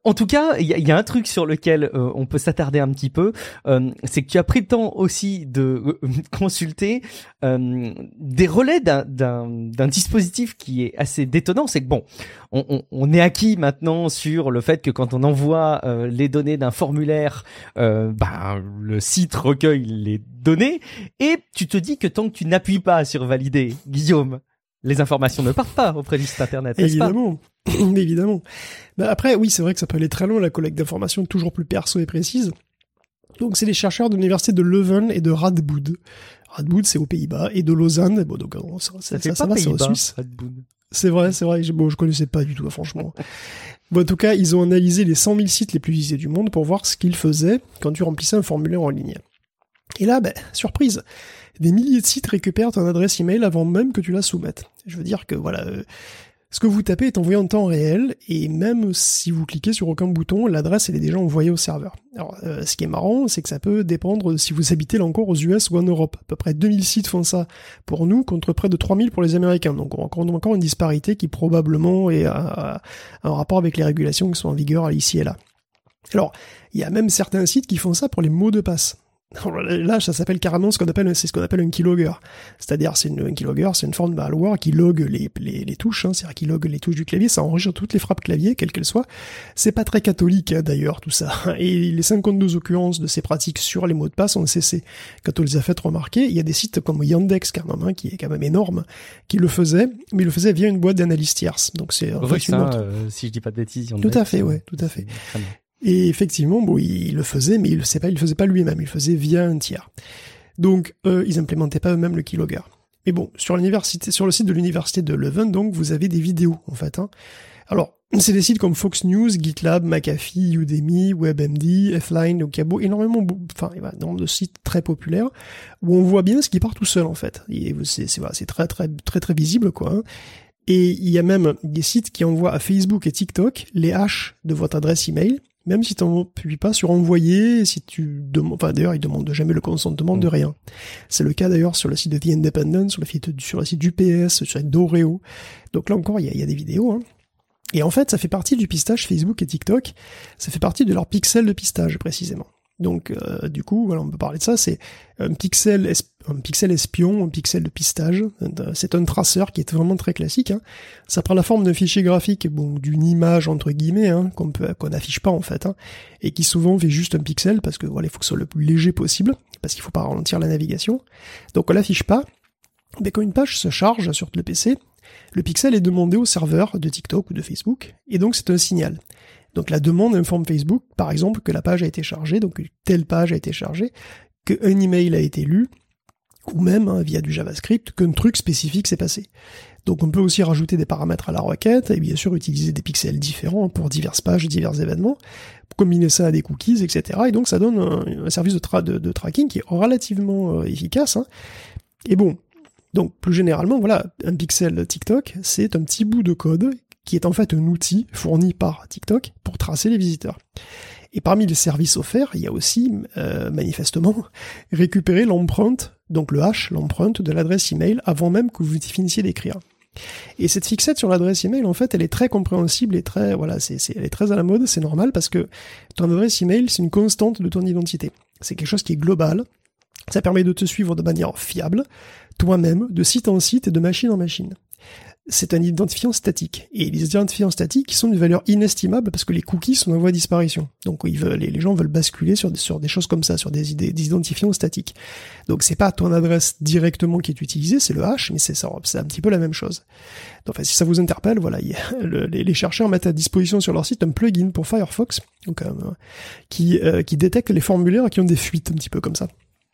En tout cas, il y a un truc sur lequel on peut s'attarder un petit peu, c'est que tu as pris le temps aussi de consulter des relais d'un dispositif qui est assez détonnant. C'est que bon, on est acquis maintenant sur le fait que quand on envoie les données d'un formulaire, le site recueille les données, et tu te dis que tant que tu n'appuies pas sur valider, Guillaume, les informations ne partent pas auprès du site internet, n'est-ce pas ? Évidemment. Après, oui, c'est vrai que ça peut aller très loin, la collecte d'informations toujours plus perso et précise. Donc, c'est les chercheurs de l'université de Leuven et de Radboud. Radboud, c'est aux Pays-Bas, et de Lausanne. Bon, donc, ça va, c'est en Suisse. Radboud. C'est vrai. Je connaissais pas du tout, franchement. Bon, en tout cas, ils ont analysé les 100 000 sites les plus visités du monde pour voir ce qu'ils faisaient quand tu remplissais un formulaire en ligne. Et là, surprise, des milliers de sites récupèrent ton adresse email avant même que tu la soumettes. Je veux dire que ce que vous tapez est envoyé en temps réel, et même si vous cliquez sur aucun bouton, l'adresse elle est déjà envoyée au serveur. Alors, ce qui est marrant, c'est que ça peut dépendre si vous habitez là encore aux US ou en Europe. À peu près 2000 sites font ça pour nous, contre près de 3000 pour les Américains. Donc encore une disparité qui probablement est un rapport avec les régulations qui sont en vigueur ici et là. Alors, il y a même certains sites qui font ça pour les mots de passe. Là, ça s'appelle carrément ce qu'on appelle un keylogger. C'est-à-dire, un keylogger, c'est une forme de malware qui log les touches, c'est-à-dire qui log les touches du clavier, ça enregistre toutes les frappes clavier, quelles qu'elles soient. C'est pas très catholique, d'ailleurs, tout ça. Et les 52 occurrences de ces pratiques sur les mots de passe ont cessé. Quand on les a fait remarquer, il y a des sites comme Yandex, quand même, qui est quand même énorme, qui le faisait, mais il le faisait via une boîte d'analyse tierce. Donc c'est, si je dis pas de bêtises, Yandex. Tout à fait, ouais, tout à fait. Et effectivement, il le faisait, mais il le faisait pas lui-même, il le faisait via un tiers. Donc, ils implémentaient pas eux-mêmes le keylogger. Mais bon, sur le site de l'université de Leuven, donc, vous avez des vidéos, en fait, Alors, c'est des sites comme Fox News, GitLab, McAfee, Udemy, WebMD, F-Line, donc il y a énormément de sites très populaires, où on voit bien ce qui part tout seul, en fait. Et c'est très, très, très, très visible, quoi, Et il y a même des sites qui envoient à Facebook et TikTok les hashes de votre adresse email, même si tu n'appuies pas sur envoyer, si tu demandes, d'ailleurs, ils demandent jamais le consentement de rien. C'est le cas d'ailleurs sur le site de The Independent, sur le site d'UPS, sur le site d'Oreo. Donc là encore, il y a des vidéos, Et en fait, ça fait partie du pistage Facebook et TikTok. Ça fait partie de leur pixel de pistage, précisément. Donc, du coup, on peut parler de ça, c'est un pixel espion, un pixel de pistage. C'est un traceur qui est vraiment très classique. Ça prend la forme d'un fichier graphique, d'une image entre guillemets, qu'on n'affiche pas en fait, et qui souvent fait juste un pixel parce que il faut que ce soit le plus léger possible, parce qu'il faut pas ralentir la navigation. Donc on l'affiche pas. Mais quand une page se charge sur le PC, le pixel est demandé au serveur de TikTok ou de Facebook, et donc c'est un signal. Donc la demande informe Facebook, par exemple, que la page a été chargée, donc que telle page a été chargée, qu'un email a été lu, ou même, via du JavaScript, qu'un truc spécifique s'est passé. Donc on peut aussi rajouter des paramètres à la requête, et bien sûr utiliser des pixels différents pour diverses pages, divers événements, combiner ça à des cookies, etc. Et donc ça donne un service de tracking qui est relativement efficace. Et bon, donc plus généralement, un pixel TikTok, c'est un petit bout de code qui est en fait un outil fourni par TikTok pour tracer les visiteurs. Et parmi les services offerts, il y a aussi, manifestement, récupérer l'empreinte, donc le hash, l'empreinte de l'adresse email avant même que vous finissiez d'écrire. Et cette fixette sur l'adresse email, en fait, elle est très compréhensible et très, elle est très à la mode, c'est normal parce que ton adresse email, c'est une constante de ton identité. C'est quelque chose qui est global. Ça permet de te suivre de manière fiable, toi-même, de site en site et de machine en machine. C'est un identifiant statique. Et les identifiants statiques sont d'une valeur inestimable parce que les cookies sont en voie de disparition. Donc les gens veulent basculer sur des choses comme ça, sur des identifiants statiques. Donc c'est pas ton adresse directement qui est utilisée, c'est le hash, mais c'est un petit peu la même chose. Donc si ça vous interpelle, les chercheurs mettent à disposition sur leur site un plugin pour Firefox, donc qui détecte les formulaires qui ont des fuites un petit peu comme ça.